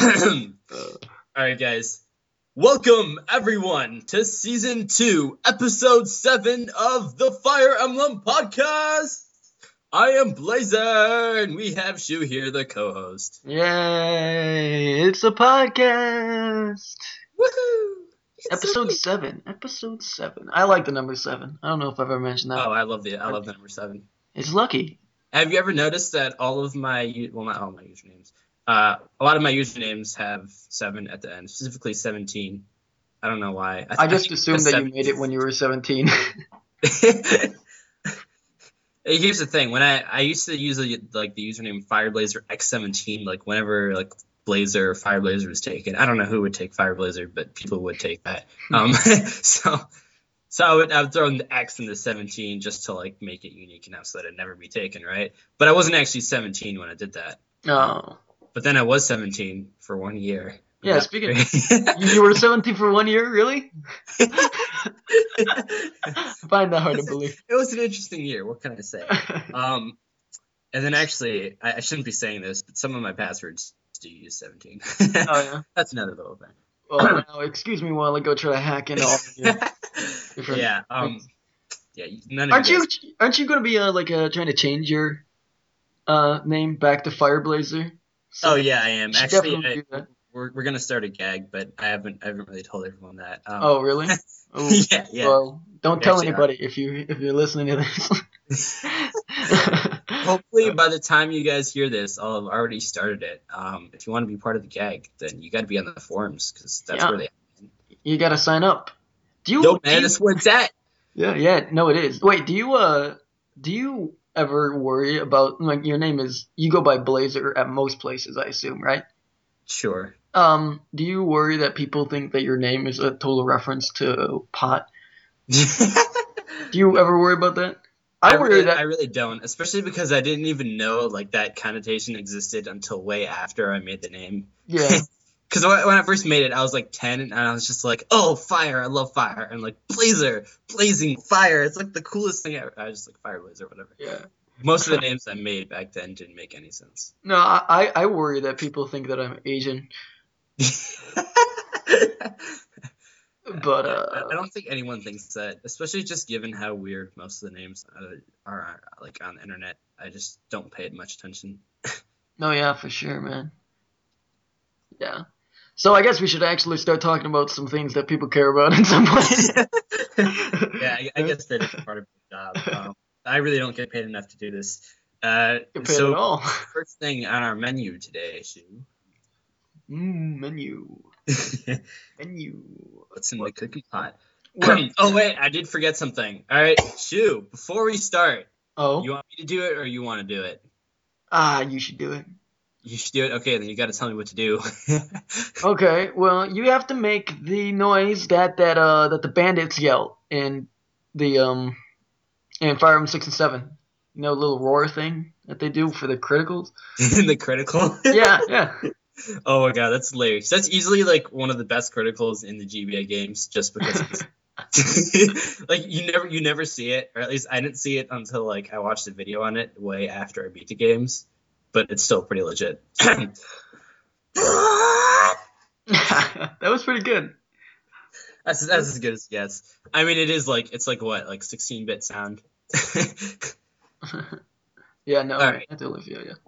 Alright, guys. Welcome, everyone, to Season 2, Episode 7 of the Fire Emblem Podcast! I am Blazer, and we have Shu here, the co-host. Yay! It's a podcast! Woohoo! Episode 7. Episode 7. I like the number 7. I don't know if I've ever mentioned that. Oh, I love the number 7. It's lucky. Have you ever noticed that all of my, well, not all my usernames, a lot of my usernames have 7 at the end, specifically 17. I don't know why. I just assumed that you made it when you were 17. Here's the thing: when I used to use the username Fireblazer X17, like whenever Blazer or Fireblazer was taken, I don't know who would take Fireblazer, but people would take that. So I would throw in the X in the 17 just to make it unique enough so that it'd never be taken, right? But I wasn't actually 17 when I did that. No. But then I was 17 for 1 year. Yeah, speaking you were 17 for 1 year, really? I find that hard to believe. It was an interesting year, what can I say? And then actually, I shouldn't be saying this, but some of my passwords do use 17. Oh, yeah? That's another little thing. Well, now, excuse me while I go try to hack into all of your different things. None of Aren't you going to be trying to change your name back to Fireblazer? So yeah, I am. Actually, we're gonna start a gag, but I haven't really told everyone that. Oh really? Oh, yeah. Well, don't tell anybody if you're listening to this. Hopefully, by the time you guys hear this, I'll have already started it. If you want to be part of the gag, then you got to be on the forums because that's where they. You got to sign up. That's where it's at. Yeah. No, it is. Wait, do you ever worry about your name is you go by Blazer at most places, I assume, right? Sure. Do you worry that people think that your name is a total reference to pot? Do you ever worry about that? I really don't, especially because I didn't even know that connotation existed until way after I made the name. Yeah. Because when I first made it, I was 10, and I was just oh, fire, I love fire. And Blazer, blazing fire. It's the coolest thing ever. I was just Fireblazer or whatever. Yeah. Most of the names I made back then didn't make any sense. No, I worry that people think that I'm Asian. But I don't think anyone thinks that, especially just given how weird most of the names are on the internet. I just don't pay it much attention. No, yeah, for sure, man. Yeah. So I guess we should actually start talking about some things that people care about in some way. Yeah, I guess that is part of the job. I really don't get paid enough to do this. Get paid at all. First thing on our menu today, Shu. Menu. Menu. What's in the cookie pot? Oh, wait, I did forget something. All right, Shu, before we start, you want me to do it or you want to do it? You should do it. You should do it? Okay, then you got to tell me what to do. Okay, well, you have to make the noise that the bandits yell in the in Fire Emblem 6 and 7. You know, the little roar thing that they do for the criticals? The critical? Yeah. Oh my god, that's hilarious. That's easily one of the best criticals in the GBA games, just because you never see it, or at least I didn't see it until I watched a video on it way after I beat the games, but it's still pretty legit. That was pretty good. That's as good as it gets. I mean, it is it's what 16-bit sound. Yeah, no, right. I totally feel you.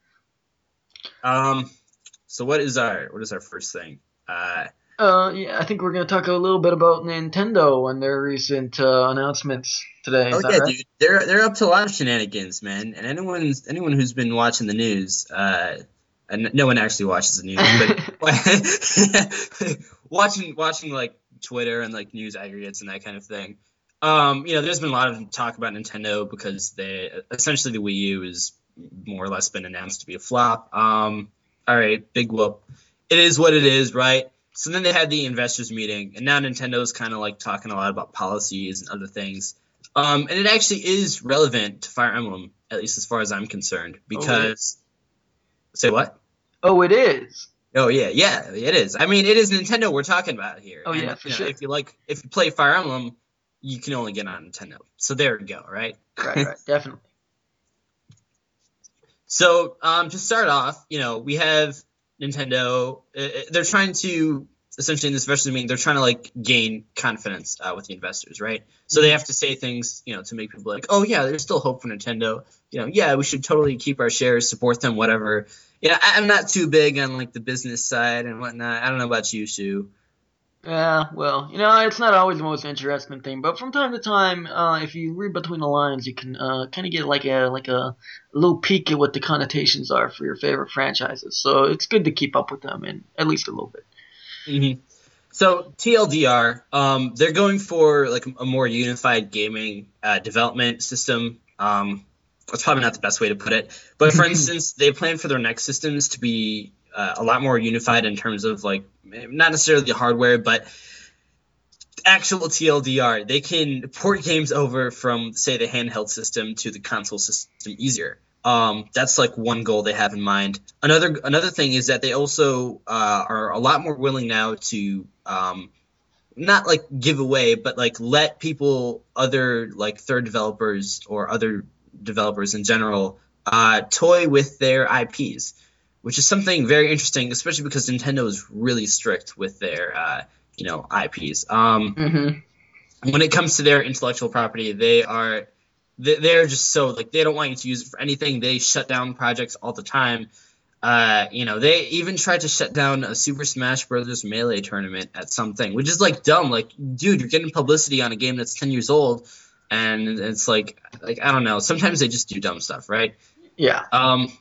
So what is our first thing? Yeah, I think we're gonna talk a little bit about Nintendo and their recent announcements today. Oh yeah, right? Dude, they're up to a lot of shenanigans, man. And anyone who's been watching the news, and no one actually watches the news, but watching Twitter and news aggregates and that kind of thing. There's been a lot of talk about Nintendo because essentially the Wii U is more or less been announced to be a flop. All right, big whoop. It is what it is, right? So then they had the investors meeting, and now Nintendo's kind of talking a lot about policies and other things. And it actually is relevant to Fire Emblem, at least as far as I'm concerned, because say what? Oh, it is. Oh yeah, it is. I mean, it is Nintendo we're talking about here. Oh yeah, for sure. If you play Fire Emblem, you can only get on Nintendo. So there we go, right? Right, definitely. So to start off, we have Nintendo, they're trying to essentially in this investors meeting, they're trying to like gain confidence with the investors, right? So they Mhm. have to say things, to make people like, oh yeah, there's still hope for Nintendo. Yeah, we should totally keep our shares, support them, whatever. I'm not too big on like the business side and whatnot. I don't know about you, Sue. Yeah, well, it's not always the most interesting thing, but from time to time, if you read between the lines, you can kind of get like a little peek at what the connotations are for your favorite franchises. So it's good to keep up with them, and at least a little bit. Hmm. So TLDR, they're going for like a more unified gaming development system. That's probably not the best way to put it, but for instance, they plan for their next systems to be a lot more unified in terms of like not necessarily the hardware, but actual TLDR. They can port games over from say the handheld system to the console system easier. That's like one goal they have in mind. Another thing is that they also are a lot more willing now to not like give away, but like let people, other like third developers or other developers in general, toy with their IPs, which is something very interesting, especially because Nintendo is really strict with their IPs. Hmm. When it comes to their intellectual property, they're just so like they don't want you to use it for anything. They shut down projects all the time. They even tried to shut down a Super Smash Brothers Melee tournament at something, which is like dumb. Like, dude, you're getting publicity on a game that's 10 years old, and it's like I don't know. Sometimes they just do dumb stuff, right? Yeah. Um,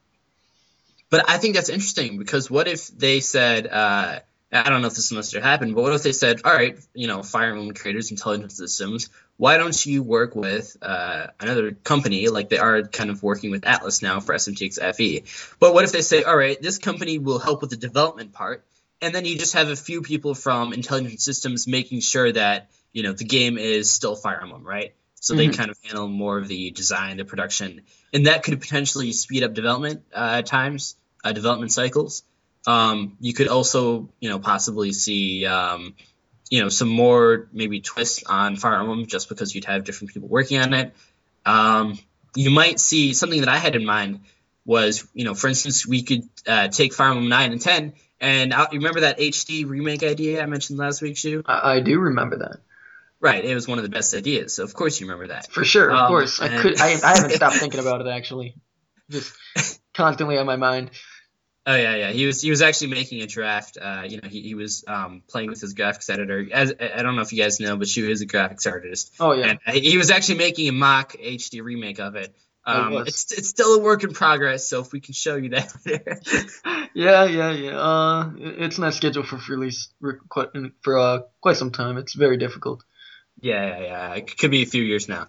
but I think that's interesting because what if they said, I don't know if this must have happened, but what if they said, all right, Fire Emblem creators, Intelligent Systems, why don't you work with another company like they are kind of working with Atlas now for SMTX FE? But what if they say, all right, this company will help with the development part, and then you just have a few people from Intelligent Systems making sure that the game is still Fire Emblem, right? So they Hmm. kind of handle more of the design, the production, and that could potentially speed up development times, development cycles. You could also, possibly see, some more maybe twists on Fire Emblem just because you'd have different people working on it. Um, you might see something that I had in mind was, for instance, we could take Fire Emblem 9 and 10, and you remember that HD remake idea I mentioned last week, Shu? I do remember that. Right, it was one of the best ideas, so of course you remember that. For sure, of course. I And could. I haven't stopped thinking about it actually. Just constantly on my mind. Oh yeah. He was actually making a draft. He was playing with his graphics editor. As I don't know if you guys know, but she is a graphics artist, Oh yeah, and he was actually making a mock HD remake of it. I was. It's still a work in progress, so if we can show you that. Yeah. It's not scheduled for release quite some time. It's very difficult. Yeah. It could be a few years now.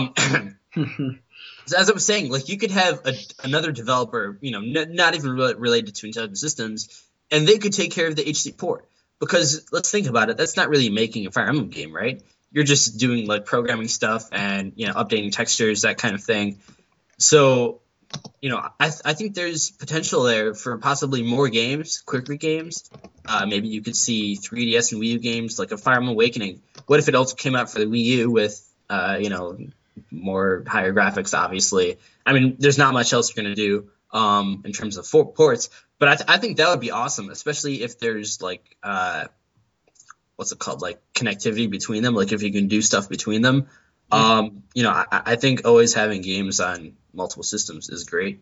So as I was saying, like you could have another developer, not even related to Intelligent Systems, and they could take care of the HD port. Because let's think about it, that's not really making a Fire Emblem game, right? You're just doing like programming stuff and updating textures, that kind of thing. So I think there's potential there for possibly more games, quicker games. Maybe you could see 3DS and Wii U games like a Fire Emblem Awakening. What if it also came out for the Wii U with more higher graphics? Obviously, I mean, there's not much else you're gonna do in terms of ports, but I think that would be awesome, especially if there's like what's it called, like connectivity between them, like if you can do stuff between them. I think always having games on multiple systems is great.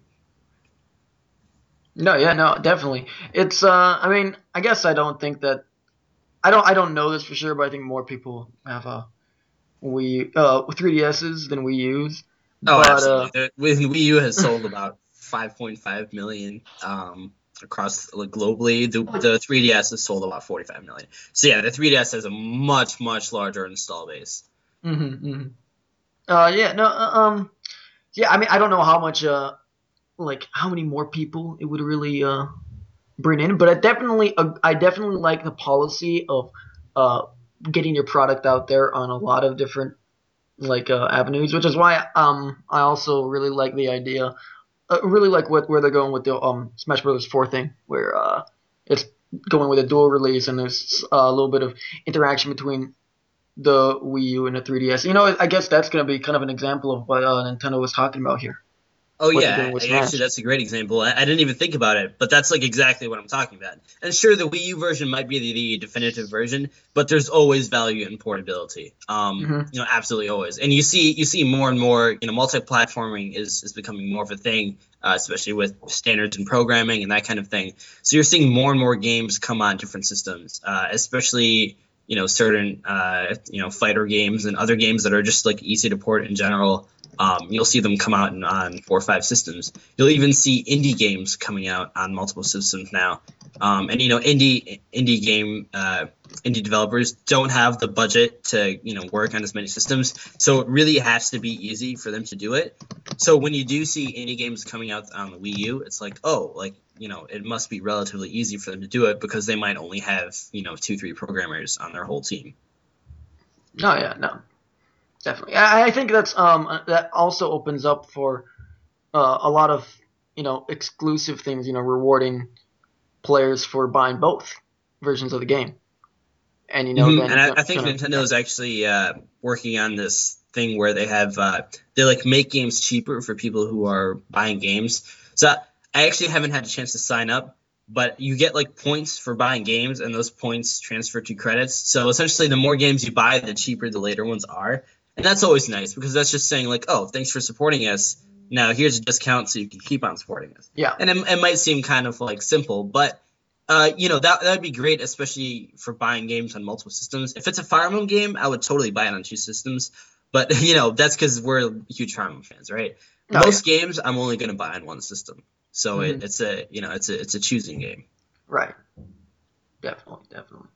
No, yeah, no, definitely. It's I mean, I guess I don't think that I don't know this for sure, but I think more people have Wii 3DSs than Wii U's. Oh, But absolutely. Wii U has sold about 5.5 million across like globally. The 3DS has sold about 45 million. So yeah, the 3DS has a much larger install base. hmm. Yeah, no, yeah. I mean, I don't know how much like how many more people it would really bring in, but I definitely like the policy of uh getting your product out there on a lot of different like avenues, which is why I also really like the idea, really like where they're going with the Smash Brothers 4 thing, where it's going with a dual release and there's a little bit of interaction between the Wii U and the 3DS. I guess that's going to be kind of an example of what Nintendo was talking about here. Oh what they're yeah, doing with actually Smash. that's a great example. I didn't even think about it, but that's like exactly what I'm talking about. And sure, the Wii U version might be the definitive version, but there's always value in portability. Hmm. Absolutely always. And you see more and more, multi-platforming is becoming more of a thing, especially with standards and programming and that kind of thing. So you're seeing more and more games come on different systems, especially certain fighter games and other games that are just like easy to port in general. You'll see them come out on 4 or 5 systems. You'll even see indie games coming out on multiple systems now. And indie developers don't have the budget to work on as many systems, so it really has to be easy for them to do it. So when you do see indie games coming out on the Wii U, it's like, oh, like it must be relatively easy for them to do it because they might only have 2, 3 programmers on their whole team. Oh yeah, no, definitely. I think that also opens up for a lot of exclusive things. Rewarding players for buying both versions of the game, and then And it's I think gonna Nintendo yeah. is actually working on this thing where they have they like make games cheaper for people who are buying games. So I actually haven't had a chance to sign up, but you get like points for buying games, and those points transfer to credits. So essentially, the more games you buy, the cheaper the later ones are, and that's always nice because that's just saying like, oh, thanks for supporting us. Now here's a discount so you can keep on supporting us. Yeah. And it might seem kind of like simple, but that'd be great, especially for buying games on multiple systems. If it's a Fire Emblem game, I would totally buy it on 2 systems. But that's because we're huge Fire Emblem fans, right? Oh yeah. Most games I'm only going to buy on one system, so Hmm. it's a choosing game. Right. Definitely. Definitely.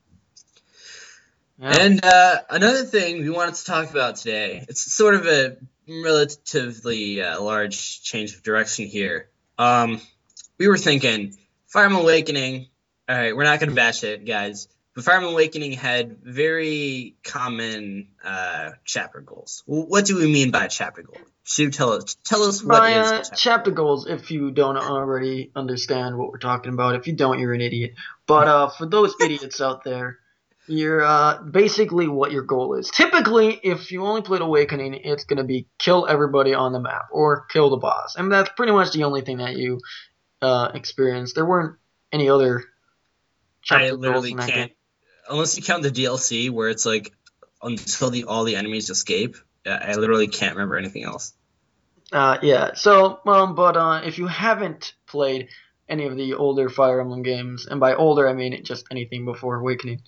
Yeah. And another thing we wanted to talk about today, it's sort of a relatively large change of direction here. We were thinking Fire Emblem Awakening. All right, we're not going to bash it, guys. But Fire Emblem Awakening had very common chapter goals. What do we mean by chapter goal? Shu, tell us what By is a chapter chapter goal. goals, if you don't already understand what we're talking about, if you don't, you're an idiot. But for those idiots out there, you're basically what your goal is. Typically, if you only played Awakening, it's gonna be kill everybody on the map or kill the boss, and that's pretty much the only thing that you experienced. There weren't any other I chapter goals literally in that game. can't, unless you count the DLC where it's like until all the enemies escape. I literally can't remember anything else. Yeah. So, but if you haven't played any of the older Fire Emblem games, and by older I mean just anything before Awakening,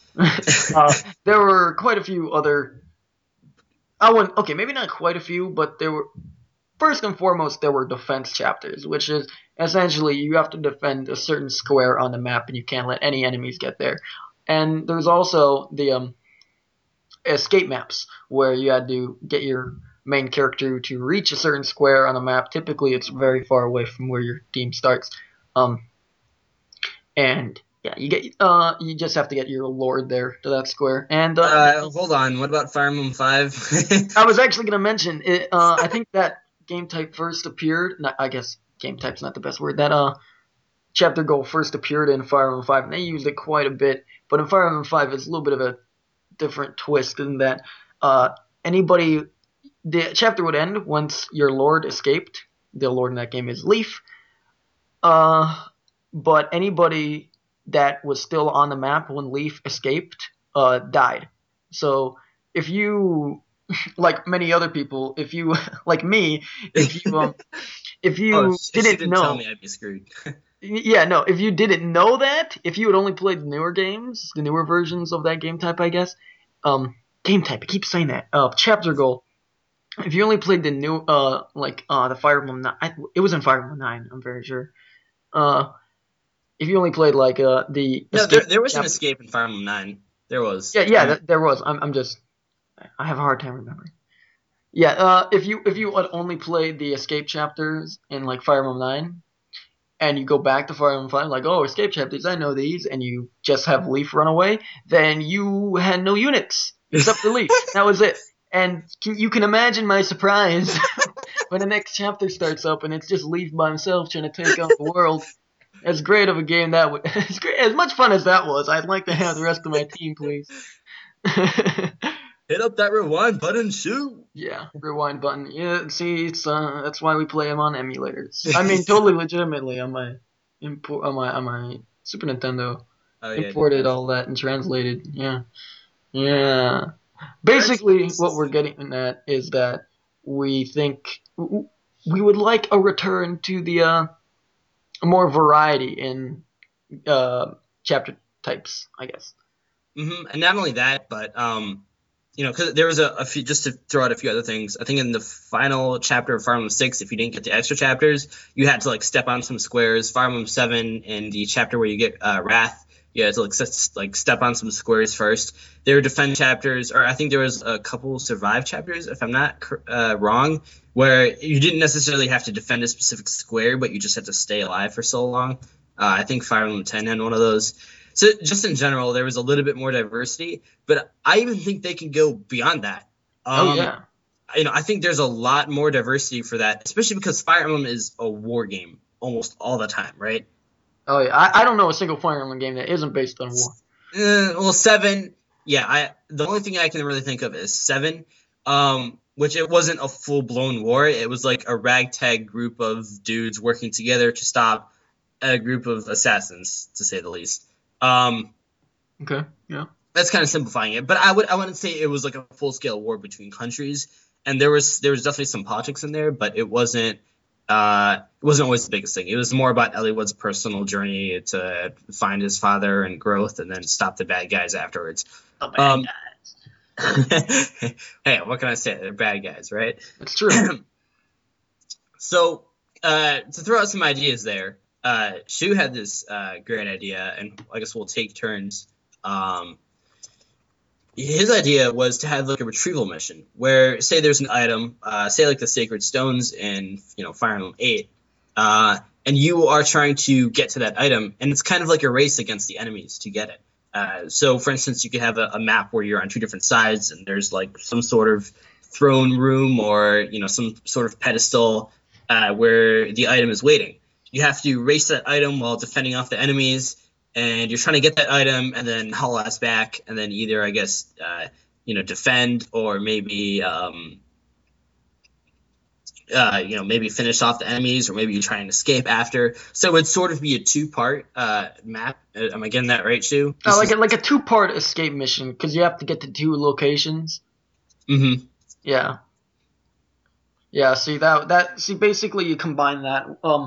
there were quite a few other. I wouldn't. Okay, maybe not quite a few, but there were. First and foremost, there were defense chapters, which is essentially you have to defend a certain square on the map, and you can't let any enemies get there. And there's also the escape maps where you had to get your main character to reach a certain square on a map. Typically, it's very far away from where your team starts. Um, and yeah, you just have to get your lord there to that square. And Hold on. What about Fire Emblem 5? I was actually gonna mention it. I think that game type first appeared. Not, I guess game type's not the best word. That chapter goal first appeared in Fire Emblem 5, and they used it quite a bit. But in Fire Emblem 5, it's a little bit of a different twist in that anybody the chapter would end once your lord escaped. The lord in that game is Leaf. But anybody that was still on the map when Leaf escaped died. So if you, like many other people, if you like me, if Oh, you if she didn't didn't tell know, me, I'd be screwed. yeah, no, if you didn't know that, if you had only played the newer games, the newer versions of that game type, I guess, game type, I keep saying that, chapter goal. If you only played the new, the Fire Emblem 9, it was in Fire Emblem 9, I'm very sure. Uh, if you only played the No, escape there was an chapter, escape in Fire Emblem 9. There was. yeah, there was. I'm just, I have a hard time remembering. Yeah, if you had only played the escape chapters in like Fire Emblem 9, and you go back to Fire Emblem 5, like, oh, escape chapters, I know these, and you just have Leaf run away, then you had no units except for Leaf. That was it. And you can imagine my surprise when the next chapter starts up and it's just Leaf by himself trying to take on the world. As great of a game that was, as much fun as that was, I'd like to have the rest of my team, please. Hit up that rewind button, shoot. Yeah, rewind button. Yeah, see, it's that's why we play them on emulators. I mean, totally legitimately on my on my Super Nintendo. Oh yeah, Imported definitely. all that and translated. Yeah, yeah. That's Basically, what we're getting at is that we think we would like a return to the more variety in chapter types, I guess. And not only that, but because there was a few, just to throw out a few other things. I think in the final chapter of Fire Emblem 6, if you didn't get the extra chapters, you had to like step on some squares. Fire Emblem 7, in the chapter where you get Wrath, you had to like step on some squares first. There were defend chapters, or I think there was a couple survive chapters, if I'm not wrong, where you didn't necessarily have to defend a specific square, but you just had to stay alive for so long. I think Fire Emblem 10 had one of those. So just in general, there was a little bit more diversity, but I even think they can go beyond that. Oh Um, yeah. I think there's a lot more diversity for that, especially because Fire Emblem is a war game almost all the time, right? Oh yeah. I don't know a single Fire Emblem game that isn't based on war. Well, 7, yeah. The only thing I can really think of is 7, which it wasn't a full blown war. It was like a ragtag group of dudes working together to stop a group of assassins, to say the least. Um, Okay. Yeah. that's kind of simplifying it, but I wouldn't say it was like a full scale war between countries, and there was definitely some politics in there, but it wasn't always the biggest thing. It was more about Eliwood's personal journey to find his father and growth, and then stop the bad guys afterwards. The bad Um, guys. hey, what can I say? They're bad guys, right? It's true. So to throw out some ideas there, Shu had this great idea, and I guess we'll take turns. Um, his idea was to have like a retrieval mission where, say, there's an item, say like the sacred stones in Fire Emblem 8, and you are trying to get to that item, and it's kind of like a race against the enemies to get it. So, for instance, you could have a map where you're on two different sides, and there's like some sort of throne room or some sort of pedestal where the item is waiting. You have to race that item while defending off the enemies, and you're trying to get that item and then haul ass back, and then either, I guess, defend, or maybe maybe finish off the enemies, or maybe you try and escape after. So it would sort of be a two-part map. Am I getting that right, Shu? Like a 2-part escape mission because you have to get to 2 locations. Mm-hmm. Yeah. Yeah. See basically you combine that.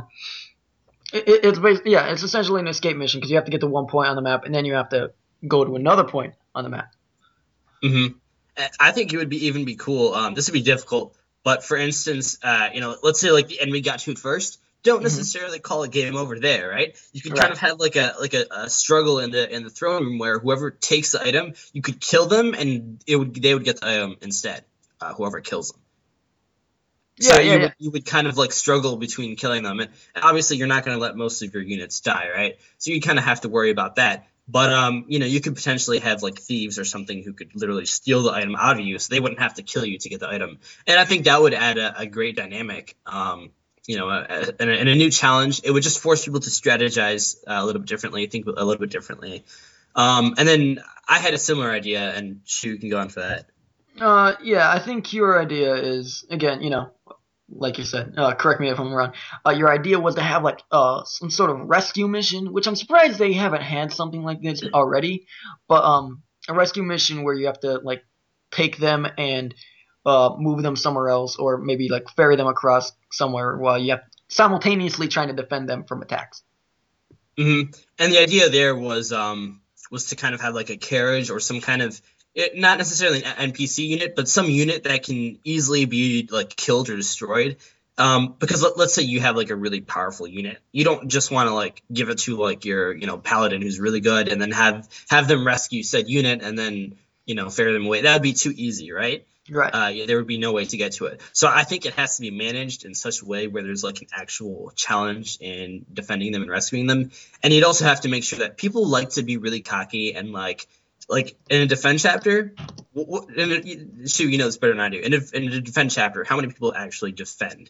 It's essentially an escape mission because you have to get to one point on the map and then you have to go to another point on the map. Mm-hmm. I think it would even be cool. This would be difficult, but for instance, let's say like the enemy got to it first. Don't Mm-hmm. necessarily call a game over there, right? You could Right. kind of have like a struggle in the throne room where whoever takes the item, you could kill them, and they would get the item instead. Whoever kills them. So Yeah. you would kind of like struggle between killing them, and obviously you're not going to let most of your units die, right? So you kind of have to worry about that. But you could potentially have like thieves or something who could literally steal the item out of you, so they wouldn't have to kill you to get the item. And I think that would add a great dynamic. And a new challenge. It would just force people to strategize a little bit differently, think a little bit differently. And then I had a similar idea, and Shu can go on for that. Yeah, I think your idea is, again, like you said, correct me if I'm wrong. Your idea was to have like some sort of rescue mission, which I'm surprised they haven't had something like this already. But a rescue mission where you have to like take them and move them somewhere else, or maybe like ferry them across somewhere while you have simultaneously trying to defend them from attacks. Mm-hmm. And the idea there was to kind of have like a carriage or some kind of not necessarily an NPC unit, but some unit that can easily be like killed or destroyed. Because let's say you have like a really powerful unit, you don't just want to like give it to like your paladin who's really good and then have them rescue said unit and then ferry them away. That would be too easy, right? Right. There would be no way to get to it. So I think it has to be managed in such a way where there's like an actual challenge in defending them and rescuing them. And you'd also have to make sure that people like to be really cocky and like in a defense chapter. Shu, you know this better than I do. In a defense chapter, how many people actually defend?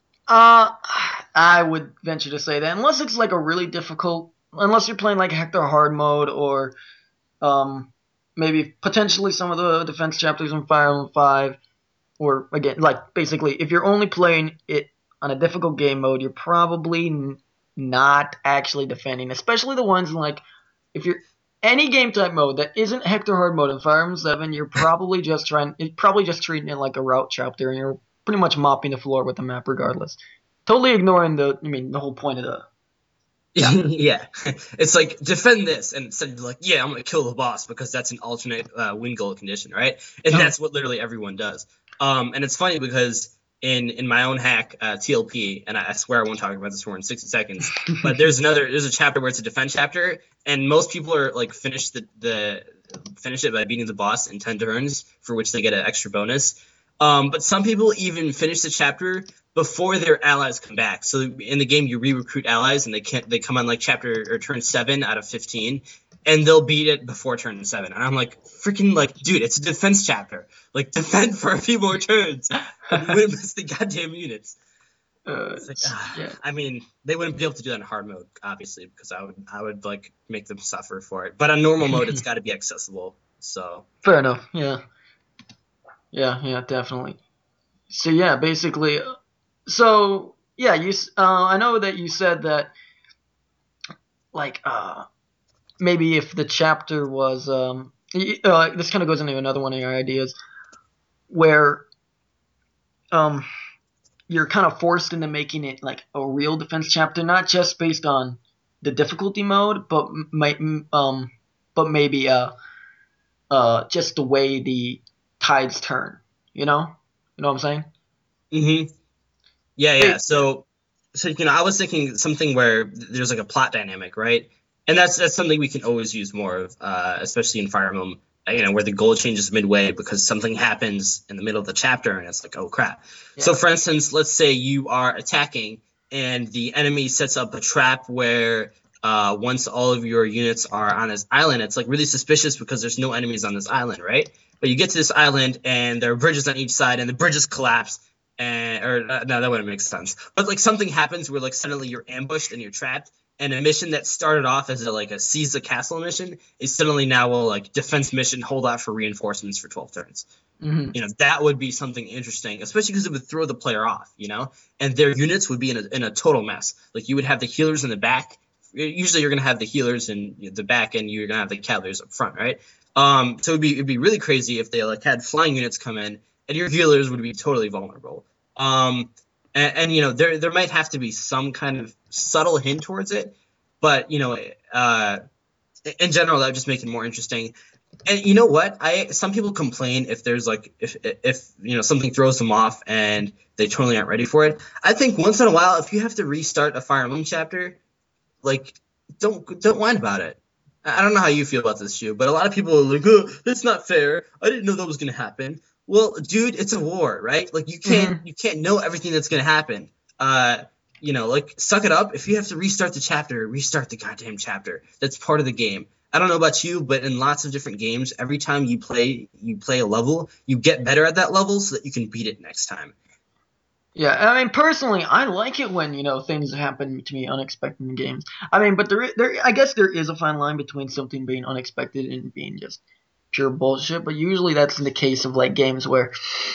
I would venture to say that unless it's like a really difficult, unless you're playing like Hector hard mode or maybe potentially some of the defense chapters in Fire Emblem 5, or again, like basically, if you're only playing it on a difficult game mode, you're probably not actually defending, especially the ones like if you're any game type mode that isn't Hector Hard mode in Fire Emblem 7, you're probably just treating it like a route chapter, and you're pretty much mopping the floor with the map regardless. Totally ignoring the whole point of the. Yeah, it's like defend this, and instead of like, yeah, I'm gonna kill the boss because that's an alternate win goal condition, right? And that's what literally everyone does. And it's funny because in my own hack TLP, and I swear I won't talk about this for in 60 seconds, but there's a chapter where it's a defense chapter, and most people are like finish it by beating the boss in 10 turns, for which they get an extra bonus. But some people even finish the chapter before their allies come back. So in the game, you re-recruit allies, and they come on like chapter or turn 7 out of 15, and they'll beat it before turn 7. And I'm like, freaking like, dude, it's a defense chapter. Like, defend for a few more turns. And you wouldn't miss the goddamn units. Yeah. I mean, they wouldn't be able to do that in hard mode, obviously, because I would like make them suffer for it. But on normal mode, it's got to be accessible. So fair enough. Yeah. Yeah, definitely. So yeah, basically, so yeah, I know that you said that, like, maybe if the chapter was, this kind of goes into another one of your ideas, where, you're kind of forced into making it like a real defense chapter, not just based on the difficulty mode, but maybe just the way the tides turn. You know what I'm saying? Mm-hmm. Yeah. So I was thinking something where there's like a plot dynamic, right? And that's something we can always use more of, especially in Fire Emblem, where the goal changes midway because something happens in the middle of the chapter, and it's like, oh crap. Yeah. So for instance, let's say you are attacking, and the enemy sets up a trap where once all of your units are on this island, it's like really suspicious because there's no enemies on this island, right? But you get to this island, and there are bridges on each side, and the bridges collapse. No, that wouldn't make sense. But like something happens where like suddenly you're ambushed and you're trapped, and a mission that started off as a seize the castle mission is suddenly now a like defense mission, hold out for reinforcements for 12 turns. Mm-hmm. That would be something interesting, especially because it would throw the player off, and their units would be in a total mess. Like you would have the healers in the back. Usually you're going to have the healers in the back, and you're going to have the cavaliers up front, right? So it'd be really crazy if they like had flying units come in, and your healers would be totally vulnerable. And there might have to be some kind of subtle hint towards it, but in general that would just make it more interesting. And you know what? Some people complain if there's like if something throws them off and they totally aren't ready for it. I think once in a while, if you have to restart a Fire Emblem chapter, like don't whine about it. I don't know how you feel about this, Shu, but a lot of people are like, oh, that's not fair. I didn't know that was gonna happen. Well, dude, it's a war, right? Like you can't know everything that's gonna happen. Like suck it up. If you have to restart the goddamn chapter. That's part of the game. I don't know about you, but in lots of different games, every time you play a level, you get better at that level so that you can beat it next time. Yeah, I mean, personally, I like it when, things happen to me unexpected in games. I mean, but I guess there is a fine line between something being unexpected and being just pure bullshit, but usually that's in the case of, like, games where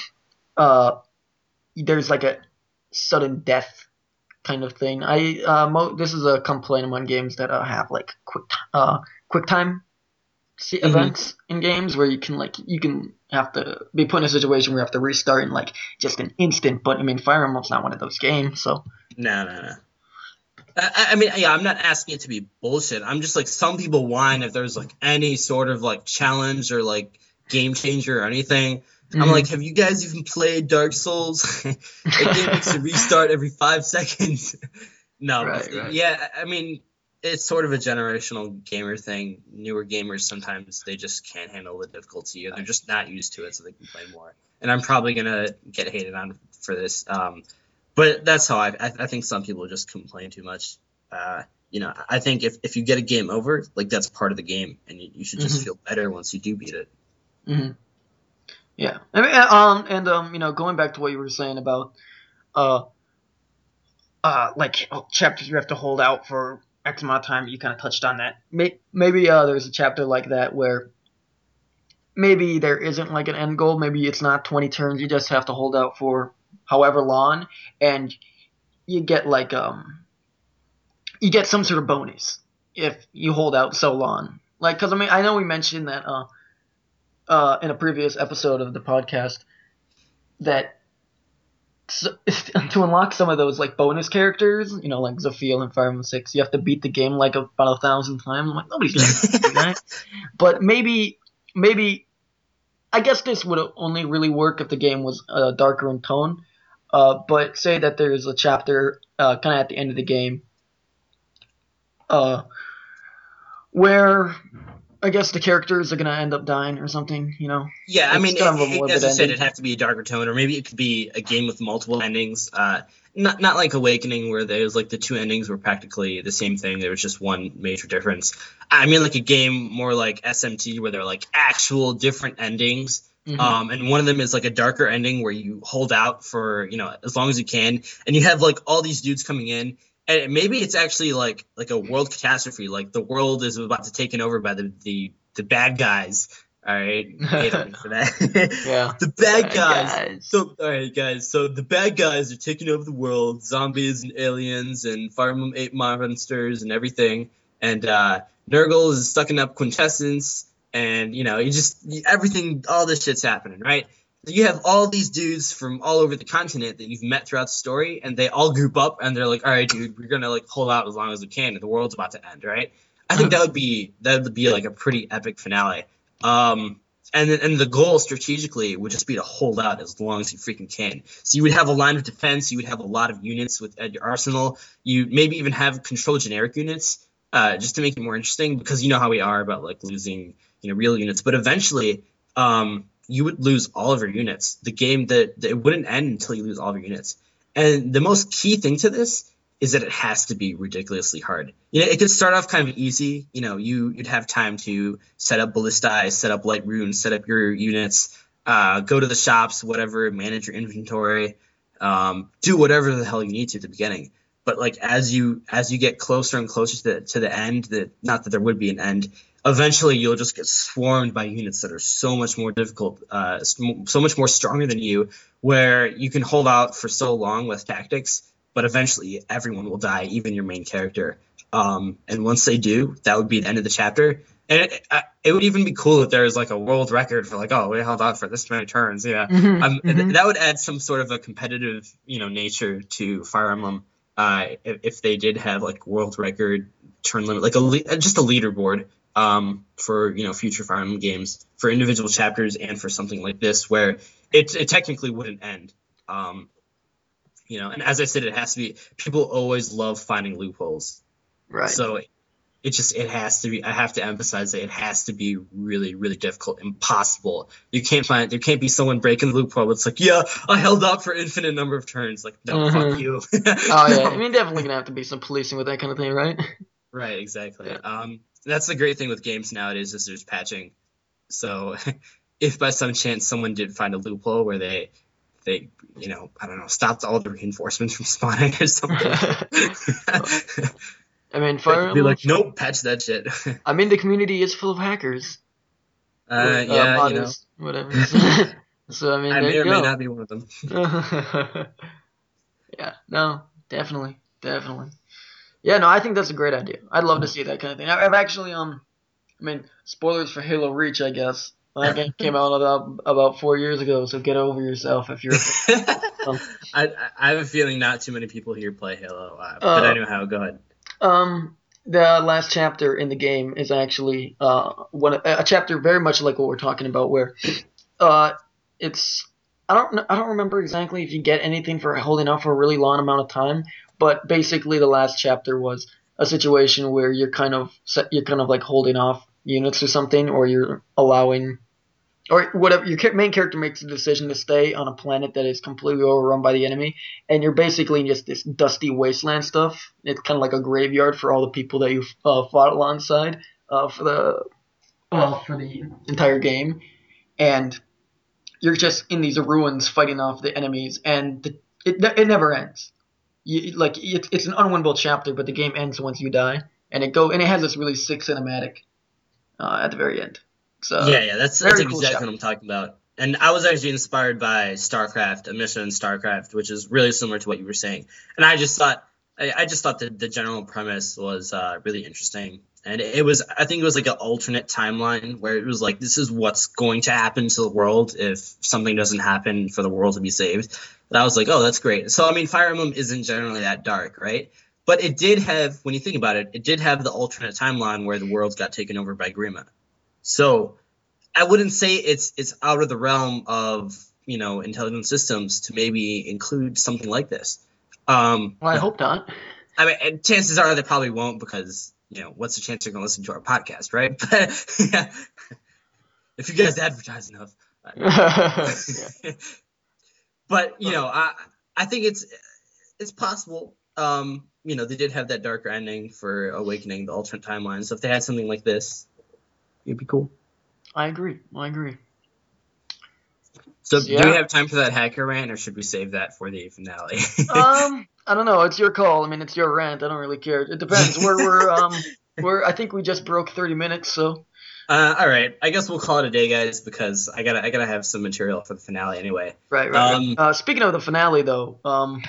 there's, like, a sudden death kind of thing. This is a complaint among games that have, like, quick time events in games where you can have to be put in a situation where you have to restart in like just an instant. But I mean, Fire Emblem's not one of those games, so. No. I mean, yeah, I'm not asking it to be bullshit. I'm just like, some people whine if there's like any sort of like challenge or like game changer or anything. Mm-hmm. I'm like, have you guys even played Dark Souls? It makes to restart every 5 seconds. No, right. Yeah, I mean, it's sort of a generational gamer thing. Newer gamers, sometimes they just can't handle the difficulty, or they're just not used to it, so they complain more. And I'm probably gonna get hated on for this, but that's how I think some people just complain too much. I think if you get a game over, like that's part of the game, and you should just feel better once you do beat it. Mm-hmm. Yeah, I mean, going back to what you were saying about chapters you have to hold out for X amount of time. You kind of touched on that. Maybe there's a chapter like that where maybe there isn't like an end goal. Maybe it's not 20 turns. You just have to hold out for however long, and you get like you get some sort of bonus if you hold out so long. Like, because I mean, I know we mentioned that in a previous episode of the podcast that to unlock some of those like bonus characters, like Zafeel and Fire Emblem 6, you have to beat the game like about 1,000 times. I'm like, nobody's gonna do that. But maybe I guess this would only really work if the game was darker in tone. But say that there's a chapter kind of at the end of the game where I guess the characters are gonna end up dying or something. Yeah, I It's mean, kind of a morbid as you said, ending. it'd have to be a darker tone, or maybe it could be a game with multiple endings. Not like Awakening, where there's like the two endings were practically the same thing. There was just one major difference. I mean, like a game more like SMT, where they're like actual different endings. And one of them is like a darker ending where you hold out for as long as you can, and you have like all these dudes coming in. And maybe it's actually like a world catastrophe, like the world is about to be taken over by the bad guys. All right, hate on me for that. Yeah. The bad guys. Guys. So, all right, guys. So the bad guys are taking over the world, zombies and aliens and Fire Emblem 8 monsters and everything. And Nurgle is sucking up quintessence, and everything, all this shit's happening, right? You have all these dudes from all over the continent that you've met throughout the story, and they all group up, and they're like, all right, dude, we're gonna like hold out as long as we can, and the world's about to end, right? I think that would be like a pretty epic finale. And the goal strategically would just be to hold out as long as you freaking can. So you would have a line of defense, you would have a lot of units at your arsenal, you maybe even have control generic units, just to make it more interesting, because you know how we are about like losing real units, but eventually you would lose all of your units. The game that it wouldn't end until you lose all of your units. And the most key thing to this is that it has to be ridiculously hard. It could start off kind of easy. You'd have time to set up ballistae, set up light runes, set up your units, go to the shops, whatever, manage your inventory, do whatever the hell you need to at the beginning. But like as you get closer and closer to the end, not that there would be an end, eventually you'll just get swarmed by units that are so much more difficult, so much more stronger than you, where you can hold out for so long with tactics, but eventually everyone will die, even your main character. And once they do, that would be the end of the chapter. And it would even be cool if there was like a world record for like, oh, we held out for this many turns. Yeah, that would add some sort of a competitive, nature to Fire Emblem. If they did have like world record turn limit, like just a leaderboard for future Fire Emblem games, for individual chapters, and for something like this where it technically wouldn't end. And as I said, it has to be. People always love finding loopholes, Right. so it has to be. I have to emphasize that it has to be really, really difficult, impossible. There can't be someone breaking the loophole. It's like, yeah, I held out for infinite number of turns. Like, no, fuck you. Oh yeah, I mean, definitely gonna have to be some policing with that kind of thing, right? Right, exactly. Yeah. That's the great thing with games nowadays is there's patching. So if by some chance someone did find a loophole where they I don't know, stopped all the reinforcements from spawning or something, I mean, they Fire could be Emblem. like, nope, patch that shit. I mean, the community is full of hackers. Yeah, modders, whatever. So I mean, I there may you or may go. not be one of them. Yeah, no, definitely. Yeah, no, I think that's a great idea. I'd love to see that kind of thing. I've actually, I mean, spoilers for Halo Reach, I guess. That game came out about 4 years ago, so get over yourself if you're. I have a feeling not too many people here play Halo, but I know how. Go ahead. The last chapter in the game is actually a chapter very much like what we're talking about, where it's I don't remember exactly if you get anything for holding out for a really long amount of time, but basically the last chapter was a situation where you're kind of like holding off units or something, or you're allowing, or whatever, your main character makes a decision to stay on a planet that is completely overrun by the enemy, and you're basically just this dusty wasteland stuff. It's kind of like a graveyard for all the people that you fought alongside for the entire game, and you're just in these ruins fighting off the enemies, and it never ends. It's an unwinnable chapter, but the game ends once you die, and it has this really sick cinematic at the very end. It's Yeah, that's very cool exactly show. what I'm talking about. And I was actually inspired by StarCraft, a mission in StarCraft, which is really similar to what you were saying. And I just thought that the general premise was really interesting. And I think it was like an alternate timeline where it was like, this is what's going to happen to the world if something doesn't happen for the world to be saved. And I was like, oh, that's great. So, I mean, Fire Emblem isn't generally that dark, right? But it did have, when you think about it, it did have the alternate timeline where the world got taken over by Grima. So I wouldn't say it's out of the realm of intelligent systems to maybe include something like this. Well, I hope not. I mean, and chances are they probably won't because what's the chance they're gonna listen to our podcast, right? But yeah, if you guys advertise enough. Yeah. But I think it's possible. They did have that darker ending for Awakening, the alternate timeline. So if they had something like this, it'd be cool. I agree. So Yeah. do we have time for that hacker rant, or should we save that for the finale? I don't know. It's your call. I mean, it's your rant. I don't really care. It depends. I think we just broke 30 minutes, so. All right. I guess we'll call it a day, guys, because I gotta have some material for the finale anyway. Right. Speaking of the finale, though,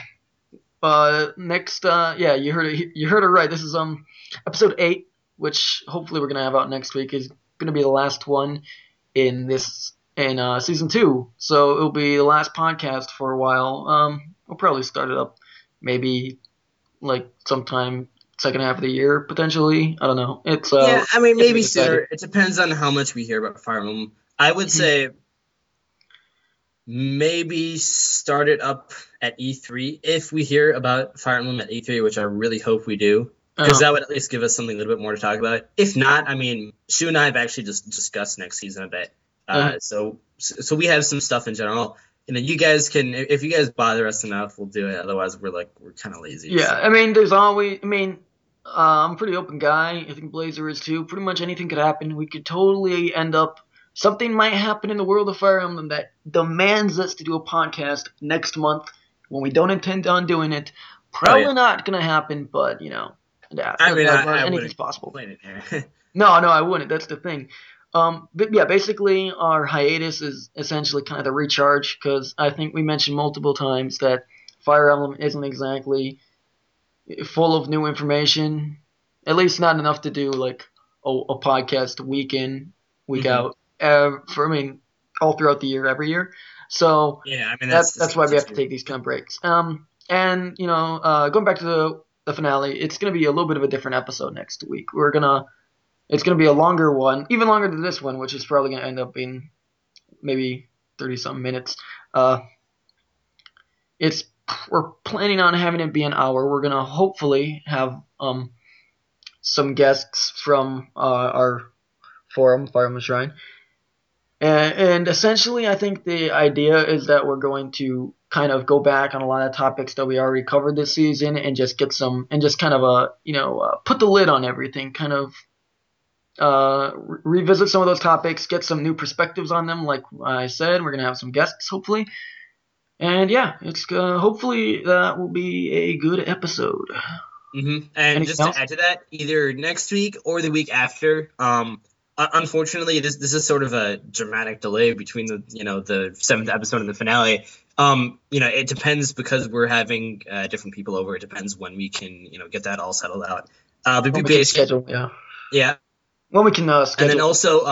next, yeah, you heard it right. This is episode 8, which hopefully we're gonna have out next week. Is gonna be the last one in season 2. So it'll be the last podcast for a while. We'll probably start it up maybe like sometime second half of the year potentially. I don't know. It's yeah, I mean maybe decided. sooner. It depends on how much we hear about Fire Emblem. I would say maybe start it up at E3 if we hear about Fire Emblem at E3, which I really hope we do, because that would at least give us something a little bit more to talk about. If not, I mean, Shu and I have actually just discussed next season a bit. So we have some stuff in general. You guys can, if you guys bother us enough, we'll do it. Otherwise, we're kind of lazy. Yeah, so. I mean, there's always. I mean, I'm a pretty open guy. I think Blazer is too. Pretty much anything could happen. We could totally end up. Something might happen in the world of Fire Emblem that demands us to do a podcast next month when we don't intend on doing it. Probably not gonna happen, but yeah. I mean, anything's possible. No, I wouldn't. That's the thing. But yeah, basically our hiatus is essentially kind of the recharge, because I think we mentioned multiple times that Fire Emblem isn't exactly full of new information, at least not enough to do like a podcast week in, week out, all throughout the year, every year. So yeah, I mean that's why we have to take these kind of breaks. And going back to the finale, it's gonna be a little bit of a different episode next week. It's going to be a longer one, even longer than this one, which is probably going to end up being maybe 30-some minutes. We're planning on having it be an hour. We're going to hopefully have some guests from our forum, Fire Emblem Shrine. And essentially, I think the idea is that we're going to kind of go back on a lot of topics that we already covered this season and just put the lid on everything, kind of revisit some of those topics, get some new perspectives on them. Like I said, we're gonna have some guests, hopefully, and yeah, it's hopefully that will be a good episode. Mm-hmm. And anything just else? To add to that, either next week or the week after. Unfortunately, this is sort of a dramatic delay between the 7th episode and the finale. It depends because we're having different people over. It depends when we can get that all settled out. But be patient. Schedule, yeah. Yeah. Well, we can schedule. And then also,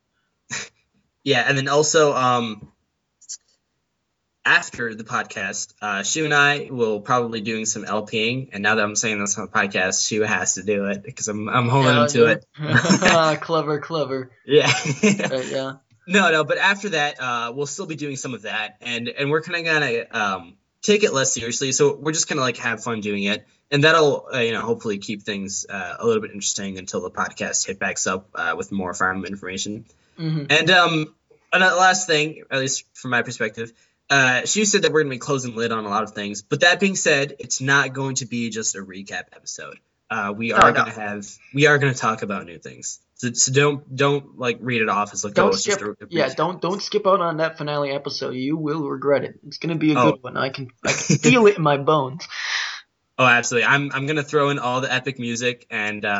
after the podcast, Shu and I will probably doing some LPing. And now that I'm saying this on the podcast, Shu has to do it because I'm holding him to it. Clever. Yeah. Yeah. No. But after that, we'll still be doing some of that, and we're kind of gonna take it less seriously. So we're just gonna have fun doing it. And that'll, hopefully keep things a little bit interesting until the podcast hit backs up with more Fire Emblem information. Mm-hmm. And another last thing, at least from my perspective, she said that we're going to be closing the lid on a lot of things. But that being said, it's not going to be just a recap episode. We are going to talk about new things. So don't like read it off as like don't skip. Don't skip out on that finale episode. You will regret it. It's going to be a good one. I can feel it in my bones. Oh, absolutely. I'm going to throw in all the epic music, and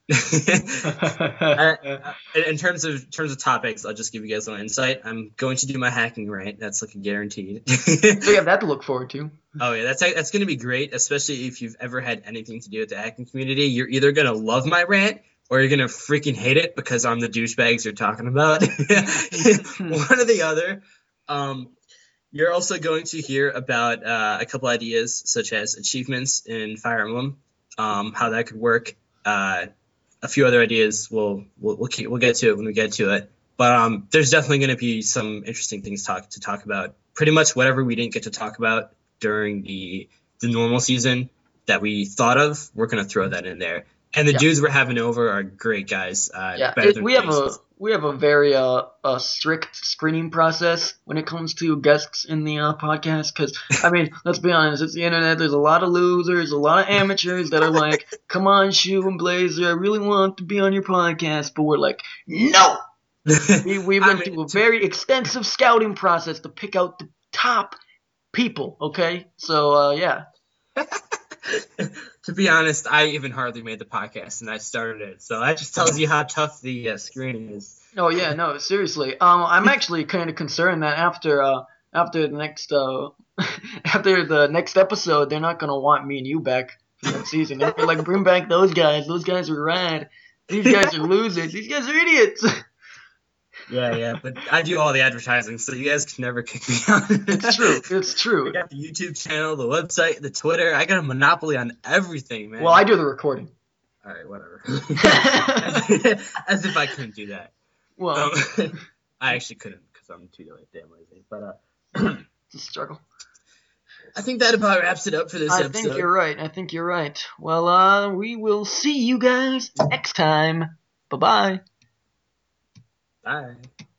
Uh, in terms of topics, I'll just give you guys a little insight. I'm going to do my hacking rant. That's like a guaranteed. So you have that to look forward to. Oh yeah, that's going to be great, especially if you've ever had anything to do with the hacking community. You're either going to love my rant or you're going to freaking hate it because I'm the douchebags you're talking about. One or the other. You're also going to hear about a couple ideas such as achievements in Fire Emblem, how that could work. A few other ideas we'll get to it when we get to it. But there's definitely going to be some interesting things to talk about. Pretty much whatever we didn't get to talk about during the normal season that we thought of, we're going to throw that in there. And the dudes we're having over are great guys. We have a very strict screening process when it comes to guests in the podcast. Because I mean, let's be honest, it's the internet. There's a lot of losers, a lot of amateurs that are like, "Come on, Shu and Blazer, I really want to be on your podcast," but we're like, "No." We went through a very extensive scouting process to pick out the top people. Okay, so yeah. To be honest, I even hardly made the podcast and I started it, so that just tells you how tough the screening is. Oh yeah, no, seriously. I'm actually kind of concerned that after the next after the next episode, they're not gonna want me and you back for next season. They're like, bring back those guys. Those guys are rad. These guys are losers. These guys are idiots. Yeah, but I do all the advertising, so you guys can never kick me out. It's true. I got the YouTube channel, the website, the Twitter. I got a monopoly on everything, man. Well, I do the recording. All right, whatever. As if I couldn't do that. Well, I actually couldn't because I'm too damn lazy. But it's a struggle. I think that about wraps it up for this episode. I think you're right. Well, we will see you guys next time. Bye-bye. Bye.